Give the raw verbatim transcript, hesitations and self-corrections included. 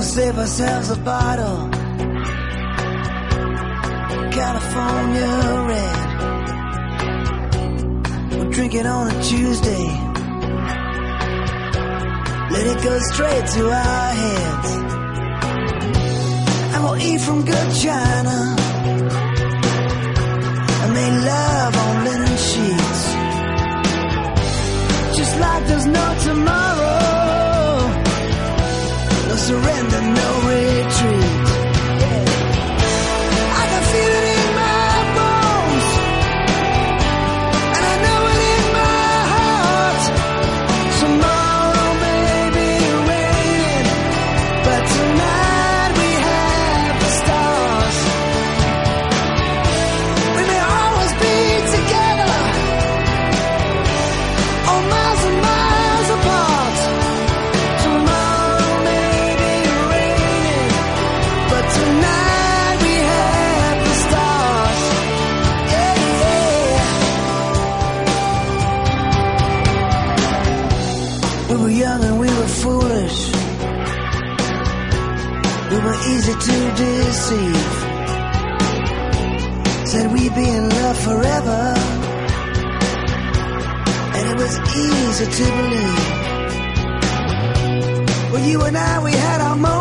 save ourselves a bottle, California red. We'll drink it on a Tuesday, let it go straight to our heads. And we'll eat from good china and make love on linen sheets, just like there's no tomorrow. No surrender, no retreat. I can feel it in my bones, and I know it in my heart. Tomorrow may be raining, but tonight we have the stars. We may always be together, oh, miles and miles apart. Tomorrow may be raining, but tonight we have the stars. Yeah, yeah. We were young and we were foolish. We were easy to deceive. Said we'd be in love forever, and it was easy to believe. Well, you and I, we had our moments.